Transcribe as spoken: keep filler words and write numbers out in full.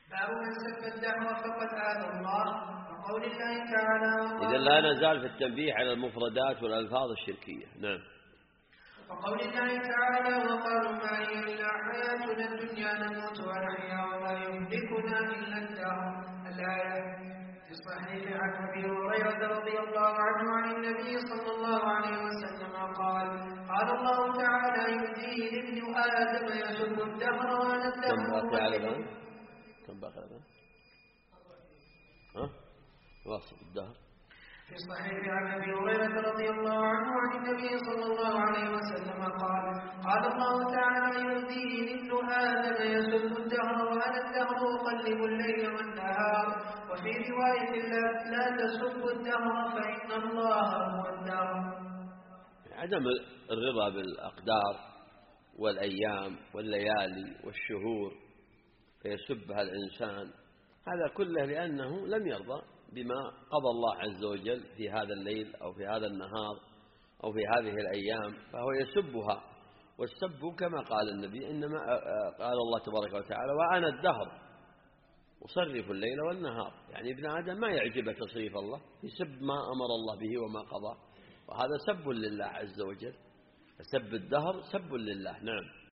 باب من سب الدهر فقد آذى الله وقول الله تعالى إذا لا نزال في التنبيه على المفردات والألفاظ الشركية. نعم. وقول الله تعالى وقالوا ما هي إلا حياتنا الدنيا نموت ونحيا وما يهلكنا إلا الدهر. الآية. في الصحيح عن أبي هريرة رضي الله عنه عن النبي صلى الله عليه وسلم قال قال الله تعالى يؤذيه ابن آدم يسب الدهر وأنا الدهر كم باقي على الآن؟ كم باقي على الآن؟ ها؟ واصل الدهر. في الصحيح عن أبي هريرة رضي الله عنه عن النبي صلى الله عليه وسلم قال قال الله تعالى يؤذيه ابن آدم يسب الدهر وأنا الدهر أقلب الليل والنهار. وفي رواية لا, لا تسب الدهر فإن الله هو الدهر. عدم الرضا بالأقدار والأيام والليالي والشهور فيسبها الإنسان، هذا كله لأنه لم يرضى بما قضى الله عز وجل في هذا الليل أو في هذا النهار أو في هذه الأيام، فهو يسبها. والسب كما قال النبي إنما قال الله تبارك وتعالى وأنا الدهر أصرف الليل والنهار، يعني ابن آدم ما يعجب تصريف الله، يسب ما أمر الله به وما قضى، وهذا سب لله عز وجل. فسب الدهر سب لله. نعم.